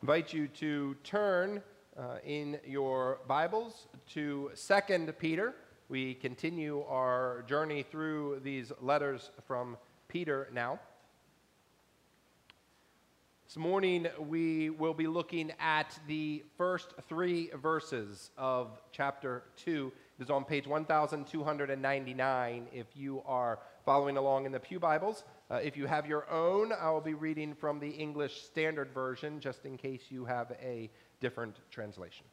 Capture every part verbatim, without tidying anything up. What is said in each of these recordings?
Invite you to turn uh, in your Bibles to Second Peter. We continue our journey through these letters from Peter now. This morning we will be looking at the first three verses of chapter two. It is on page one thousand two hundred ninety-nine if you are following along in the Pew Bibles. Uh, if you have your own, I will be reading from the English Standard Version, just in case you have a different translation.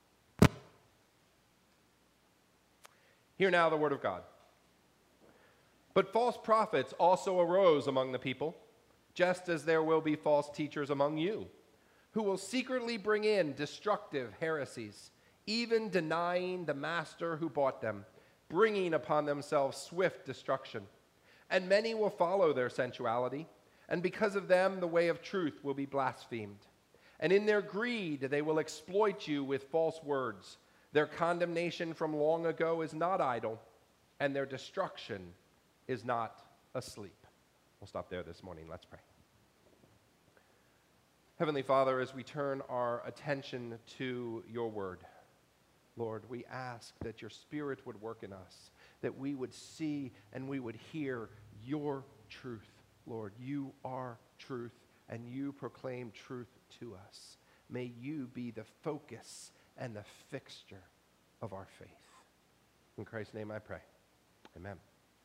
Hear now the word of God. But false prophets also arose among the people, just as there will be false teachers among you, who will secretly bring in destructive heresies, even denying the master who bought them, bringing upon themselves swift destruction. And many will follow their sensuality, and because of them the way of truth will be blasphemed. And in their greed they will exploit you with false words. Their condemnation from long ago is not idle, and their destruction is not asleep. We'll stop there this morning. Let's pray. Heavenly Father, as we turn our attention to your word, Lord, we ask that your Spirit would work in us, that we would see and we would hear your truth. Lord, you are truth, and you proclaim truth to us. May you be the focus and the fixture of our faith. In Christ's name I pray. Amen.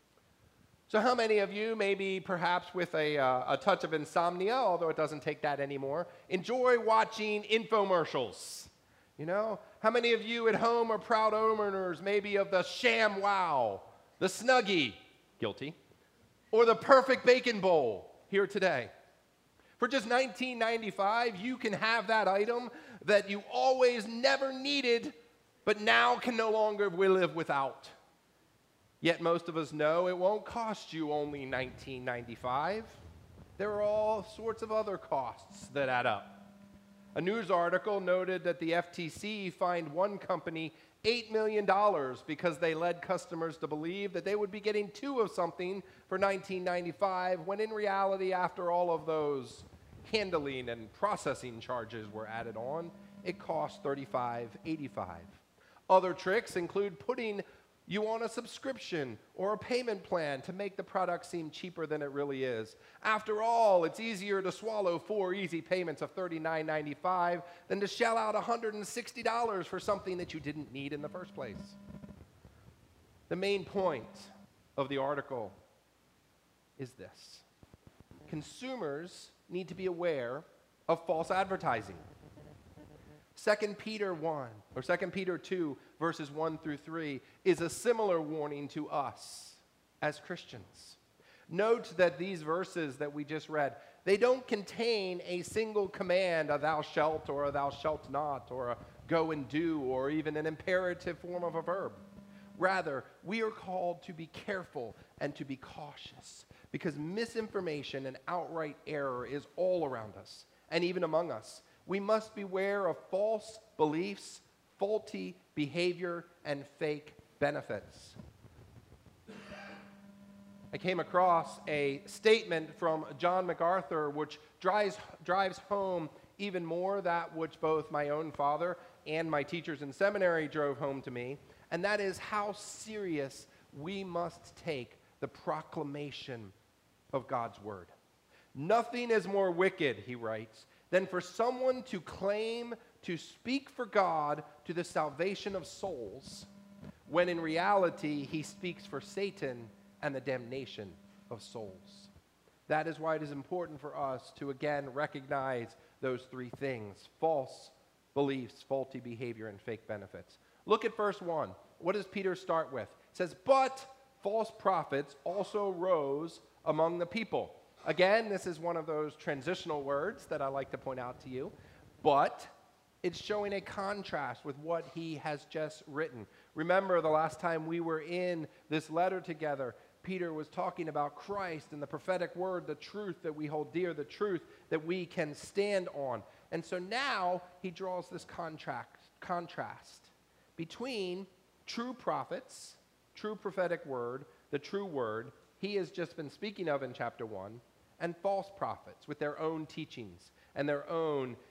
So how many of you, maybe perhaps with a, uh, a touch of insomnia, although it doesn't take that anymore, enjoy watching infomercials? You know, how many of you at home are proud owners maybe of the ShamWow, the Snuggie, guilty, or the Perfect Bacon Bowl here today? For just nineteen ninety-five, you can have that item that you always never needed, but now can no longer live without. Yet most of us know it won't cost you only nineteen ninety-five. There are all sorts of other costs that add up. A news article noted that the F T C fined one company eight million dollars because they led customers to believe that they would be getting two of something for nineteen ninety-five, when in reality, after all of those handling and processing charges were added on, it cost thirty-five eighty-five. Other tricks include putting you on a subscription or a payment plan to make the product seem cheaper than it really is. After all, it's easier to swallow four easy payments of thirty-nine ninety-five than to shell out one hundred sixty dollars for something that you didn't need in the first place. The main point of the article is this: consumers need to be aware of false advertising. Second Peter one, or Second Peter two, verses one through three, is a similar warning to us as Christians. Note that these verses that we just read, they don't contain a single command, a thou shalt or a thou shalt not, or a go and do, or even an imperative form of a verb. Rather, we are called to be careful and to be cautious, because misinformation and outright error is all around us, and even among us. We must beware of false beliefs, faulty behavior, and fake benefits. I came across a statement from John MacArthur which drives, drives home even more that which both my own father and my teachers in seminary drove home to me, and that is how serious we must take the proclamation of God's word. Nothing is more wicked, he writes, than for someone to claim to speak for God to the salvation of souls, when in reality he speaks for Satan and the damnation of souls. That is why it is important for us to again recognize those three things: false beliefs, faulty behavior, and fake benefits. Look at verse one. What does Peter start with? It says, but false prophets also rose among the people. Again, this is one of those transitional words that I like to point out to you, but it's showing a contrast with what he has just written. Remember, the last time we were in this letter together, Peter was talking about Christ and the prophetic word, the truth that we hold dear, the truth that we can stand on. And so now he draws this contract, contrast between true prophets, true prophetic word, the true word he has just been speaking of in chapter one, and false prophets with their own teachings and their own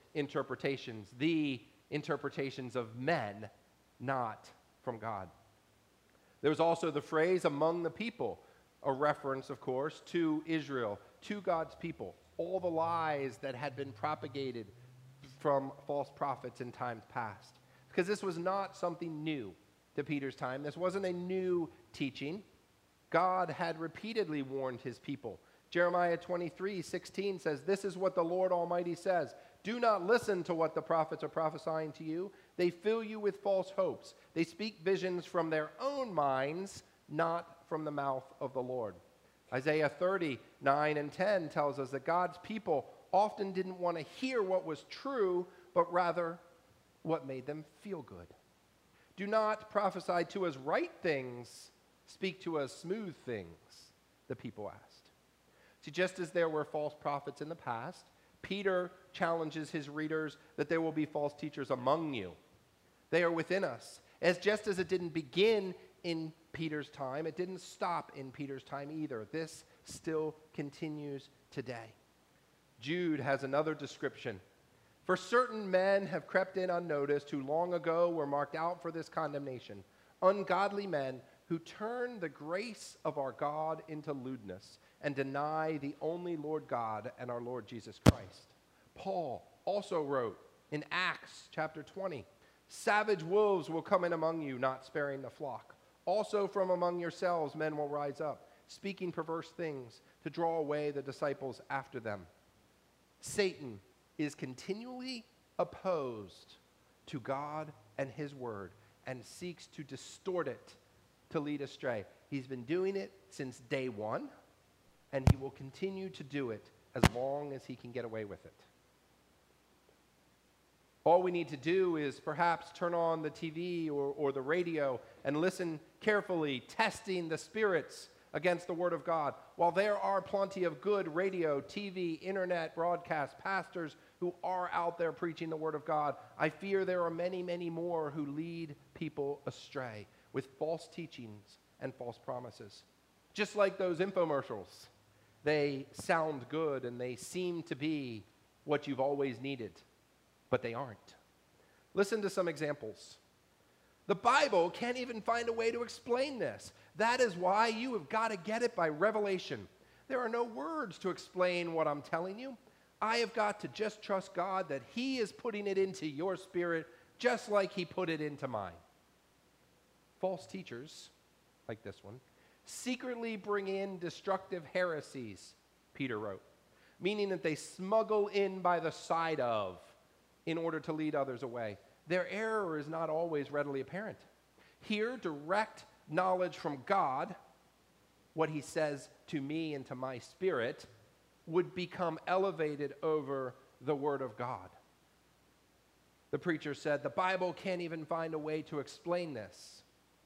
interpretations, the interpretations of men, not from God. There's also the phrase among the people, a reference, of course, to Israel, to God's people, all the lies that had been propagated from false prophets in times past. Because this was not something new to Peter's time. This wasn't a new teaching. God had repeatedly warned his people. Jeremiah twenty-three sixteen says, "This is what the Lord Almighty says. Do not listen to what the prophets are prophesying to you. They fill you with false hopes. They speak visions from their own minds, not from the mouth of the Lord." Isaiah thirty nine and ten tells us that God's people often didn't want to hear what was true, but rather what made them feel good. "Do not prophesy to us right things, speak to us smooth things," the people asked. See, just as there were false prophets in the past, Peter challenges his readers that there will be false teachers among you. They are within us. As just as it didn't begin in Peter's time, it didn't stop in Peter's time either. This still continues today. Jude has another description. "For certain men have crept in unnoticed, who long ago were marked out for this condemnation, ungodly men who turn the grace of our God into lewdness and deny the only Lord God and our Lord Jesus Christ." Paul also wrote in Acts chapter twenty, "Savage wolves will come in among you, not sparing the flock. Also from among yourselves men will rise up, speaking perverse things to draw away the disciples after them." Satan is continually opposed to God and his word and seeks to distort it to lead astray. He's been doing it since day one, and he will continue to do it as long as he can get away with it. All we need to do is perhaps turn on the T V or, or the radio and listen carefully, testing the spirits against the Word of God. While there are plenty of good radio, T V, internet, broadcast, pastors who are out there preaching the Word of God, I fear there are many, many more who lead people astray with false teachings and false promises. Just like those infomercials. They sound good and they seem to be what you've always needed, but they aren't. Listen to some examples. The Bible can't even find a way to explain this. That is why you have got to get it by revelation. There are no words to explain what I'm telling you. I have got to just trust God that he is putting it into your spirit just like he put it into mine. False teachers, like this one, secretly bring in destructive heresies, Peter wrote, meaning that they smuggle in by the side of in order to lead others away. Their error is not always readily apparent. Here, direct knowledge from God, what he says to me and to my spirit, would become elevated over the Word of God. The preacher said, the Bible can't even find a way to explain this.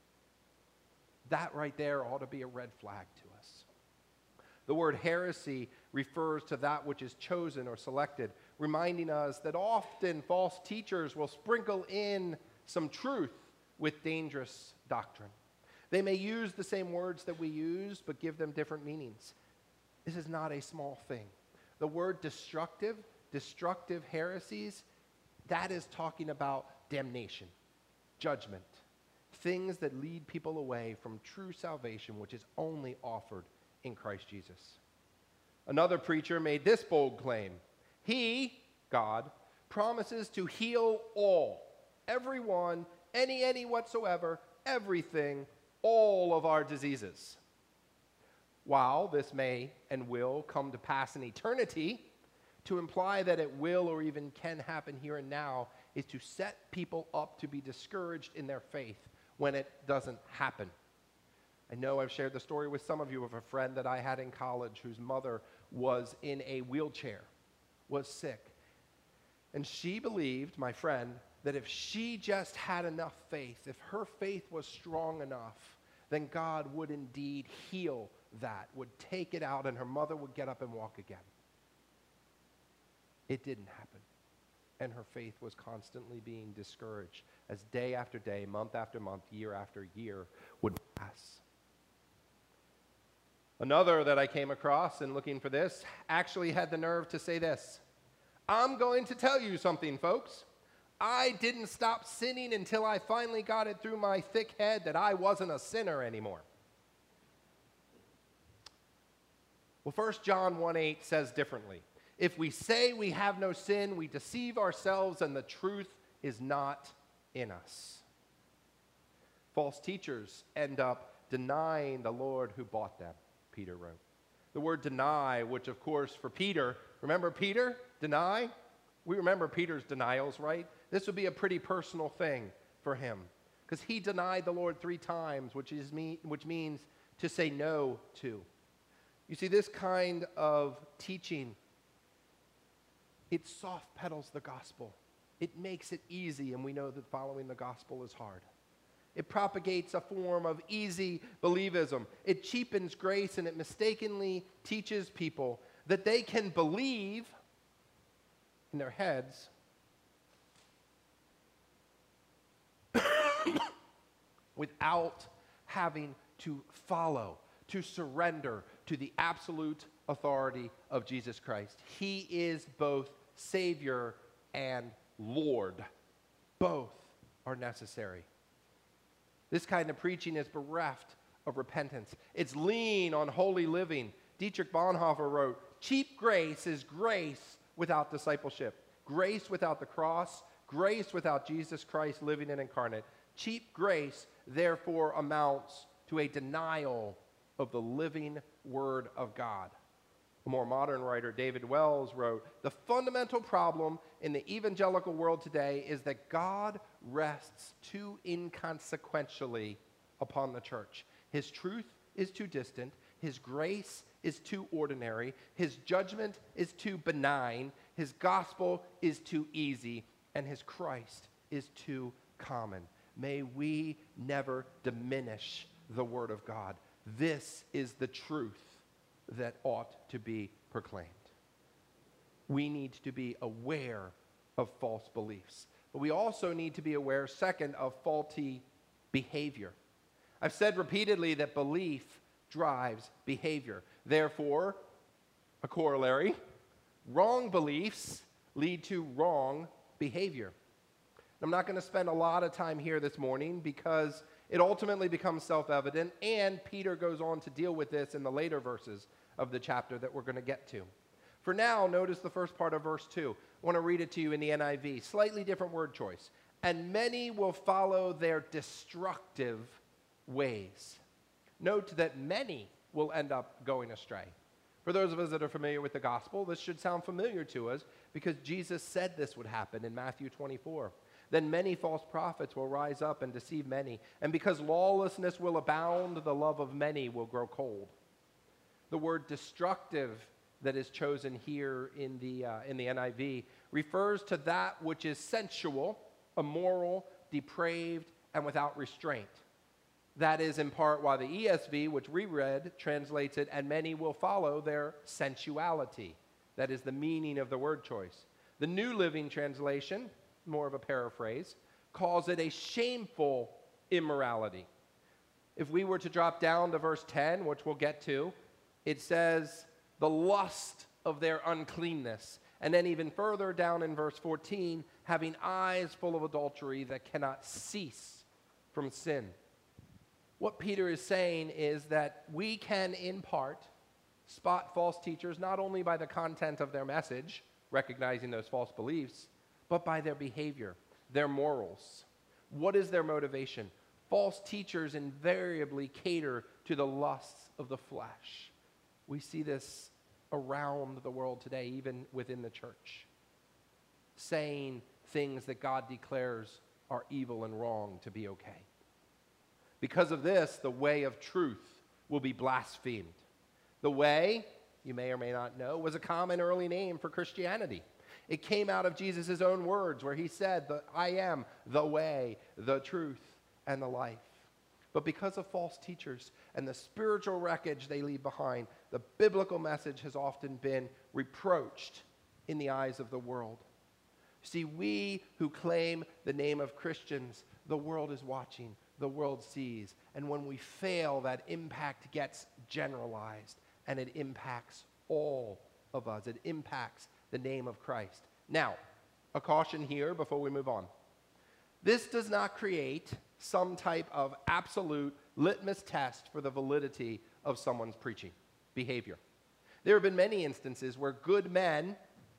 That right there ought to be a red flag to us. The word heresy refers to that which is chosen or selected, reminding us that often false teachers will sprinkle in some truth with dangerous doctrine. They may use the same words that we use, but give them different meanings. This is not a small thing. The word destructive, destructive heresies, that is talking about damnation, judgment, things that lead people away from true salvation, which is only offered in Christ Jesus. Another preacher made this bold claim. He, God, promises to heal all, everyone, any, any whatsoever, everything, all of our diseases. While this may and will come to pass in eternity, to imply that it will or even can happen here and now is to set people up to be discouraged in their faith when it doesn't happen. I know I've shared the story with some of you of a friend that I had in college whose mother was in a wheelchair, was sick. And she believed, my friend, that if she just had enough faith, if her faith was strong enough, then God would indeed heal that, would take it out, and her mother would get up and walk again. It didn't happen. And her faith was constantly being discouraged as day after day, month after month, year after year would pass. Another that I came across in looking for this actually had the nerve to say this: I'm going to tell you something, folks. I didn't stop sinning until I finally got it through my thick head that I wasn't a sinner anymore. Well, First John one eight says differently. If we say we have no sin, we deceive ourselves and the truth is not in us. False teachers end up denying the Lord who bought them, Peter wrote. The word deny, which of course for Peter, remember Peter? Deny? We remember Peter's denials, right? This would be a pretty personal thing for him because he denied the Lord three times, which, is me, which means to say no to. You see, this kind of teaching, it soft pedals the gospel. It makes it easy, and we know that following the gospel is hard. It propagates a form of easy believism. It cheapens grace, and it mistakenly teaches people that they can believe in their heads without having to follow, to surrender to the absolute authority of Jesus Christ. He is both Savior and Lord. Both are necessary. This kind of preaching is bereft of repentance. It's lean on holy living. Dietrich Bonhoeffer wrote, cheap grace is grace without discipleship. Grace without the cross. Grace without Jesus Christ living and incarnate. Cheap grace, therefore, amounts to a denial of the living Word of God. A more modern writer, David Wells, wrote, the fundamental problem in the evangelical world today is that God rests too inconsequentially upon the church. His truth is too distant. His grace is too ordinary. His judgment is too benign. His gospel is too easy. And his Christ is too common. May we never diminish the Word of God. This is the truth that ought to be proclaimed. We need to be aware of false beliefs, but we also need to be aware, second, of faulty behavior. I've said repeatedly that belief drives behavior. Therefore, a corollary, wrong beliefs lead to wrong behavior. I'm not going to spend a lot of time here this morning because it ultimately becomes self-evident, and Peter goes on to deal with this in the later verses of the chapter that we're going to get to. For now, notice the first part of verse two. I want to read it to you in the N I V. Slightly different word choice. And many will follow their destructive ways. Note that many will end up going astray. For those of us that are familiar with the gospel, this should sound familiar to us because Jesus said this would happen in Matthew twenty-four. Then many false prophets will rise up and deceive many. And because lawlessness will abound, the love of many will grow cold. The word destructive that is chosen here in the, uh, in the N I V refers to that which is sensual, immoral, depraved, and without restraint. That is in part why the E S V, which we read, translates it, and many will follow their sensuality. That is the meaning of the word choice. The New Living Translation, more of a paraphrase, calls it a shameful immorality. If we were to drop down to verse ten, which we'll get to, it says, the lust of their uncleanness. And then even further down in verse fourteen, having eyes full of adultery that cannot cease from sin. What Peter is saying is that we can, in part, spot false teachers not only by the content of their message, recognizing those false beliefs, but by their behavior, their morals. What is their motivation? False teachers invariably cater to the lusts of the flesh. We see this around the world today, even within the church, saying things that God declares are evil and wrong to be okay. Because of this, the way of truth will be blasphemed. The way, you may or may not know, was a common early name for Christianity. It came out of Jesus' own words where he said, I am the way, the truth, and the life. But because of false teachers and the spiritual wreckage they leave behind, the biblical message has often been reproached in the eyes of the world. See, we who claim the name of Christians, the world is watching, the world sees. And when we fail, that impact gets generalized, and it impacts all of us. It impacts the name of Christ. Now, a caution here before we move on. This does not create some type of absolute litmus test for the validity of someone's preaching behavior. There have been many instances where good men,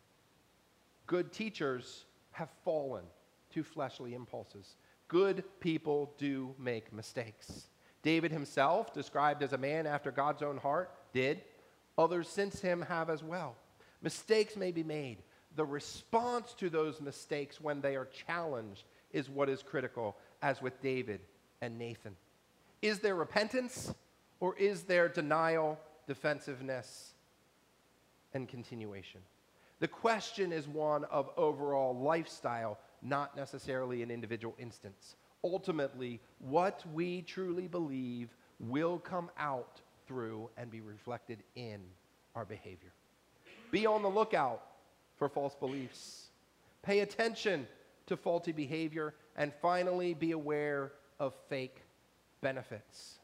good teachers, have fallen to fleshly impulses. Good people do make mistakes. David himself, described as a man after God's own heart, did. Others since him have as well. Mistakes may be made. The response to those mistakes when they are challenged is what is critical, as with David and Nathan. Is there repentance, or is there denial, defensiveness, and continuation? The question is one of overall lifestyle, not necessarily an individual instance. Ultimately, what we truly believe will come out through and be reflected in our behavior. Be on the lookout for false beliefs. Pay attention to faulty behavior. And finally, be aware of fake benefits.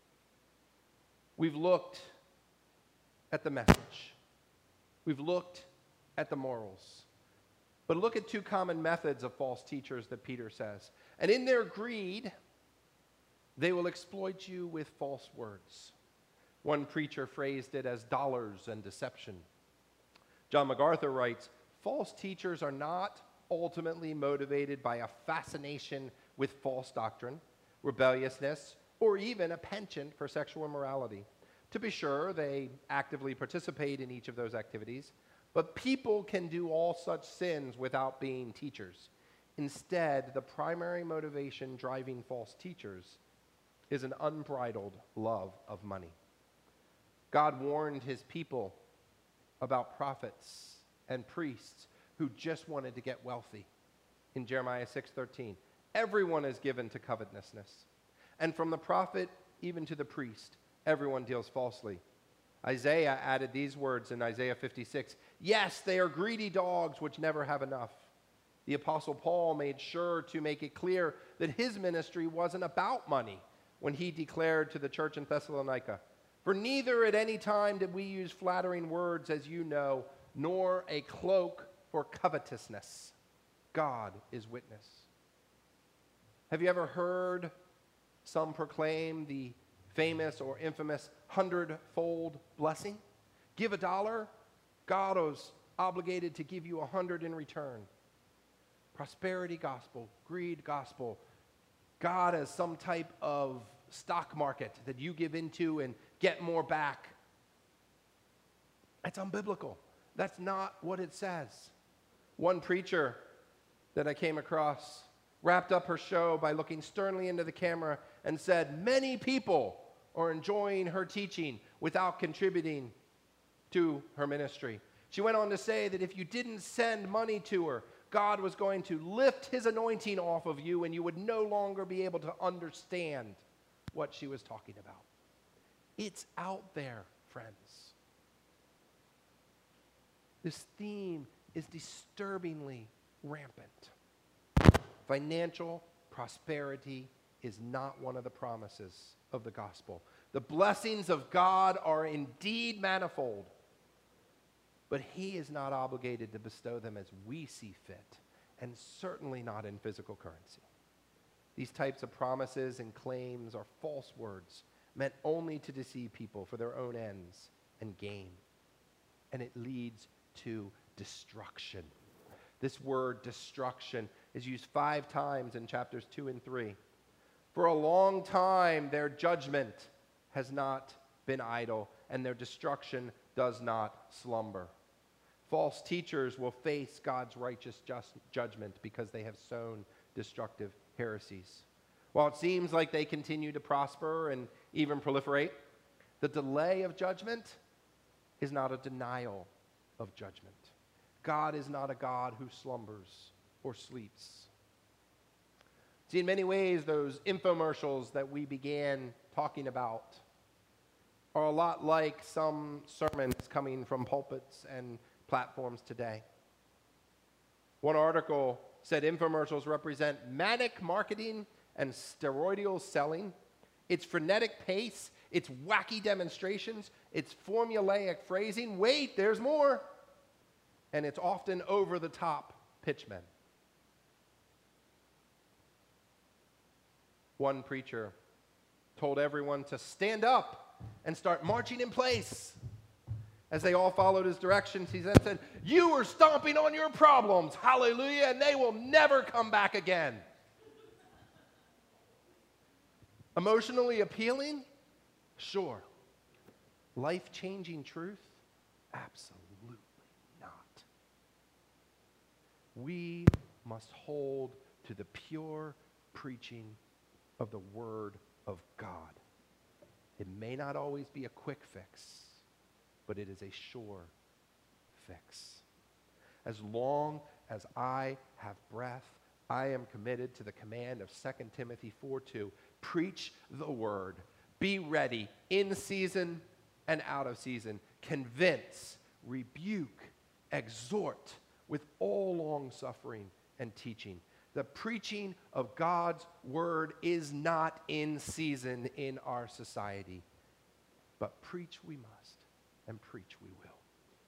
We've looked at the message. We've looked at the morals. But look at two common methods of false teachers that Peter says. And in their greed, they will exploit you with false words. One preacher phrased it as dollars and deception. John MacArthur writes, false teachers are not ultimately motivated by a fascination with false doctrine, rebelliousness, or even a penchant for sexual immorality. To be sure, they actively participate in each of those activities, but people can do all such sins without being teachers. Instead, the primary motivation driving false teachers is an unbridled love of money. God warned his people about prophets and priests who just wanted to get wealthy. In Jeremiah six thirteen, everyone is given to covetousness. And from the prophet even to the priest, everyone deals falsely. Isaiah added these words in Isaiah fifty-six, yes, they are greedy dogs which never have enough. The Apostle Paul made sure to make it clear that his ministry wasn't about money when he declared to the church in Thessalonica, for neither at any time did we use flattering words, as you know, nor a cloak for covetousness. God is witness. Have you ever heard some proclaim the famous or infamous hundredfold blessing? Give a dollar, God is obligated to give you a hundred in return. Prosperity gospel, greed gospel, God as some type of stock market that you give into and get more back. That's unbiblical. That's not what it says. One preacher that I came across wrapped up her show by looking sternly into the camera and said, many people are enjoying her teaching without contributing to her ministry. She went on to say that if you didn't send money to her, God was going to lift his anointing off of you and you would no longer be able to understand what she was talking about. It's out there, friends. This theme is disturbingly rampant. Financial prosperity is not one of the promises of the gospel. The blessings of God are indeed manifold, but he is not obligated to bestow them as we see fit, and certainly not in physical currency. These types of promises and claims are false words meant only to deceive people for their own ends and gain, and it leads to destruction. This word destruction is used five times in chapters two and three. For a long time, their judgment has not been idle, and their destruction does not slumber. False teachers will face God's righteous just judgment because they have sown destructive heresies. While it seems like they continue to prosper and even proliferate, the delay of judgment is not a denial of judgment. God is not a God who slumbers or sleeps. See, in many ways, those infomercials that we began talking about are a lot like some sermons coming from pulpits and platforms today. One article said infomercials represent manic marketing and steroidal selling. It's frenetic pace, it's wacky demonstrations, it's formulaic phrasing. Wait, there's more. and it's often over-the-top pitchmen. One preacher told everyone to stand up and start marching in place. As they all followed his directions, he then said, "You are stomping on your problems, hallelujah, and they will never come back again." Emotionally appealing? Sure. Life-changing truth? Absolutely not. We must hold to the pure preaching of the Word of God. It may not always be a quick fix, but it is a sure fix. As long as I have breath, I am committed to the command of Second Timothy four two. Preach the word. Be ready in season and out of season. Convince, rebuke, exhort with all long suffering and teaching. The preaching of God's word is not in season in our society, but preach we must, and preach we will.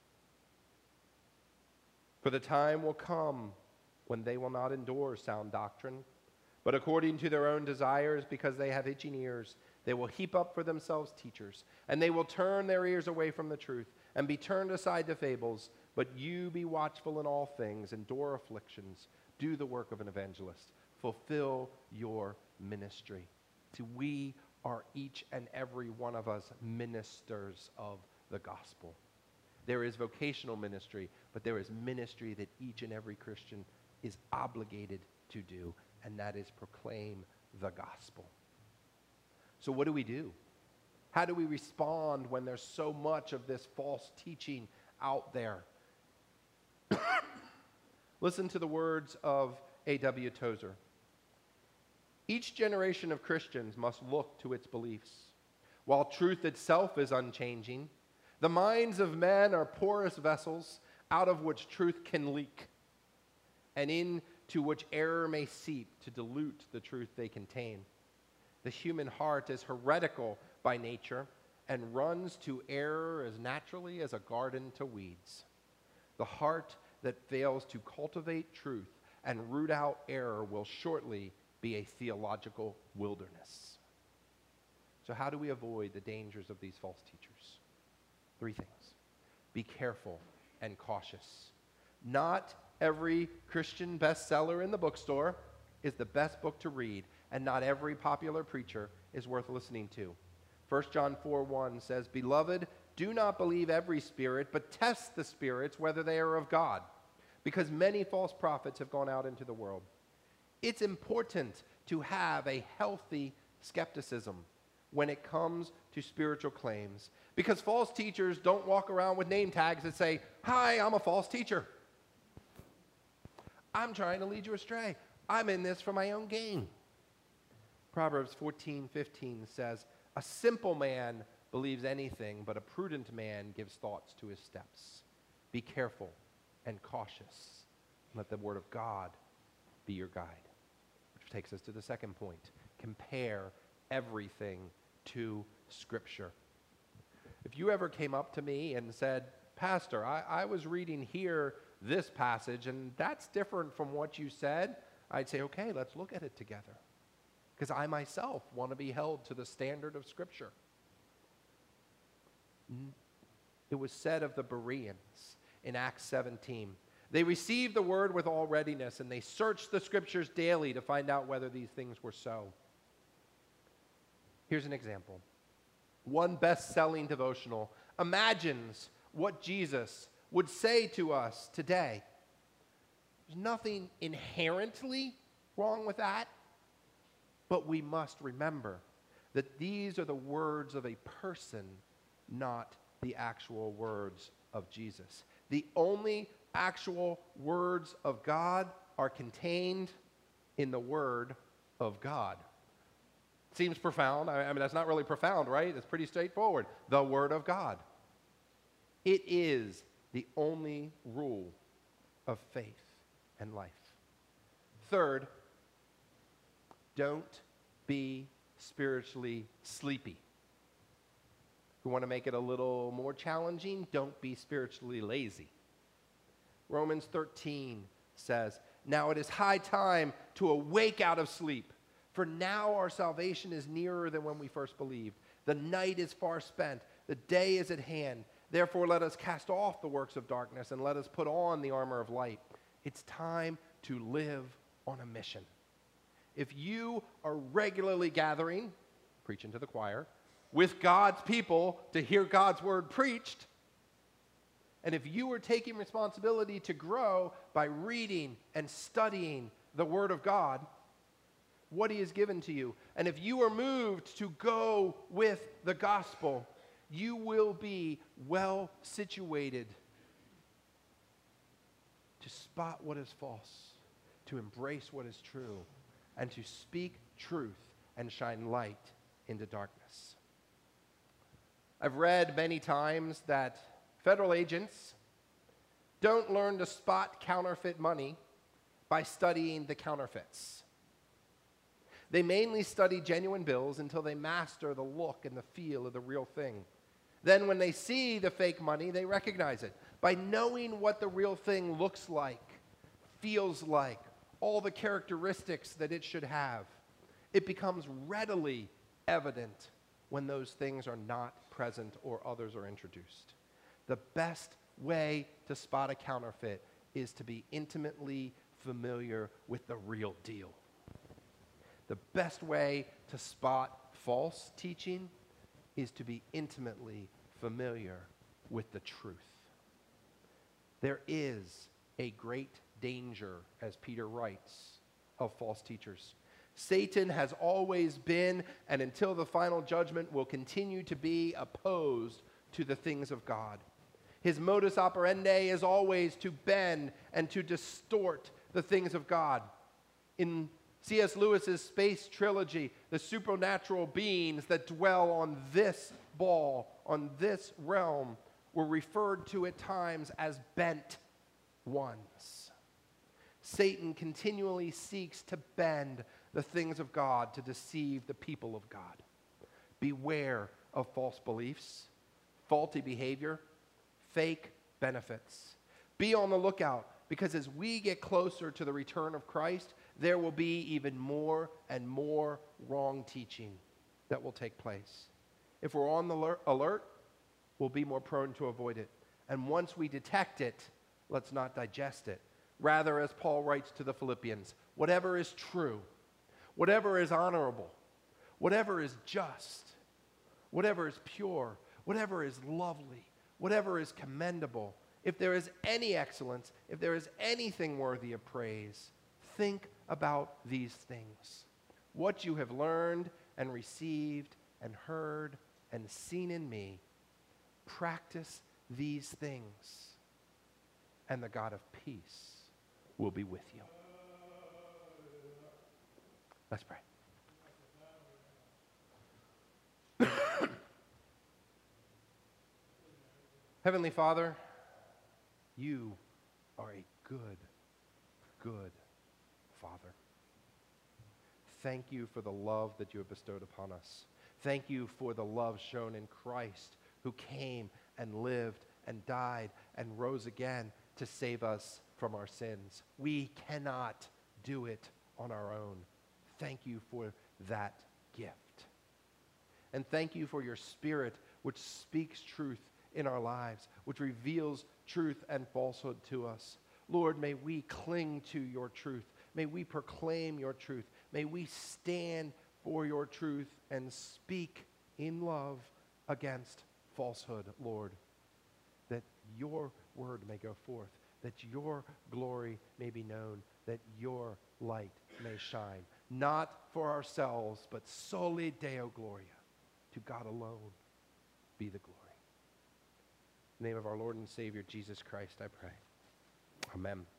For the time will come when they will not endure sound doctrine, but according to their own desires, because they have itching ears, they will heap up for themselves teachers, and they will turn their ears away from the truth and be turned aside to fables. But you be watchful in all things, endure afflictions, do the work of an evangelist, fulfill your ministry. See, we are each and every one of us ministers of the gospel. There is vocational ministry, but there is ministry that each and every Christian is obligated to do, and that is proclaim the gospel. So what do we do? How do we respond when there's so much of this false teaching out there? Listen to the words of A W Tozer. Each generation of Christians must look to its beliefs. While truth itself is unchanging, the minds of men are porous vessels out of which truth can leak, and into which error may seep to dilute the truth they contain. The human heart is heretical by nature and runs to error as naturally as a garden to weeds. The heart that fails to cultivate truth and root out error will shortly be a theological wilderness. So how do we avoid the dangers of these false teachers? Three things. Be careful and cautious. Not every Christian bestseller in the bookstore is the best book to read, and not every popular preacher is worth listening to. First John four one says, "Beloved, do not believe every spirit, but test the spirits whether they are of God, because many false prophets have gone out into the world." It's important to have a healthy skepticism when it comes to spiritual claims, because false teachers don't walk around with name tags that say, "Hi, I'm a false teacher. I'm trying to lead you astray. I'm in this for my own gain." Proverbs fourteen fifteen says, "A simple man believes anything, but a prudent man gives thoughts to his steps." Be careful and cautious. Let the word of God be your guide. Which takes us to the second point. Compare everything to Scripture. If you ever came up to me and said, "Pastor, I, I was reading here this passage, and that's different from what you said," I'd say, "Okay, let's look at it together." Because I myself want to be held to the standard of Scripture. It was said of the Bereans in Acts seventeen, they received the word with all readiness, and they searched the Scriptures daily to find out whether these things were so. Here's an example. One best-selling devotional imagines what Jesus would say to us today. There's nothing inherently wrong with that, but we must remember that these are the words of a person, not the actual words of Jesus. The only actual words of God are contained in the Word of God. Seems profound. I mean, that's not really profound, right? It's pretty straightforward. The Word of God. It is the only rule of faith and life. Third, don't be spiritually sleepy. If we want to make it a little more challenging, don't be spiritually lazy. Romans thirteen says, "Now it is high time to awake out of sleep, for now our salvation is nearer than when we first believed. The night is far spent, the day is at hand. Therefore let us cast off the works of darkness and let us put on the armor of light." It's time to live on a mission. If you are regularly gathering, preaching to the choir, with God's people to hear God's word preached, and if you are taking responsibility to grow by reading and studying the word of God, what he has given to you, and if you are moved to go with the gospel, you will be well situated to spot what is false, to embrace what is true, and to speak truth and shine light into darkness. I've read many times that federal agents don't learn to spot counterfeit money by studying the counterfeits. They mainly study genuine bills until they master the look and the feel of the real thing. Then when they see the fake money, they recognize it. By knowing what the real thing looks like, feels like, all the characteristics that it should have, it becomes readily evident when those things are not present or others are introduced. The best way to spot a counterfeit is to be intimately familiar with the real deal. The best way to spot false teaching is to be intimately familiar with the truth. There is a great danger, as Peter writes, of false teachers. Satan has always been, and until the final judgment will continue to be, opposed to the things of God. His modus operandi is always to bend and to distort the things of God. In C S Lewis's space trilogy, the supernatural beings that dwell on this ball, on this realm, were referred to at times as bent ones. Satan continually seeks to bend the things of God to deceive the people of God. Beware of false beliefs, faulty behavior, fake benefits. Be on the lookout, because as we get closer to the return of Christ, there will be even more and more wrong teaching that will take place. If we're on the alert, we'll be more prone to avoid it. And once we detect it, let's not digest it. Rather, as Paul writes to the Philippians, whatever is true, whatever is honorable, whatever is just, whatever is pure, whatever is lovely, whatever is commendable, if there is any excellence, if there is anything worthy of praise, think about these things. What you have learned and received and heard and seen in me, practice these things, and the God of peace will be with you. Let's pray. Heavenly Father, you are a good, good Father. Thank you for the love that you have bestowed upon us. Thank you for the love shown in Christ, who came and lived and died and rose again to save us from our sins. We cannot do it on our own. Thank you for that gift. And thank you for your Spirit, which speaks truth in our lives, which reveals truth and falsehood to us. Lord, may we cling to your truth. May we proclaim your truth. May we stand for your truth and speak in love against falsehood, Lord, that your word may go forth, that your glory may be known, that your light may shine, not for ourselves, but soli Deo Gloria. To God alone be the glory. In the name of our Lord and Savior, Jesus Christ, I pray. Amen.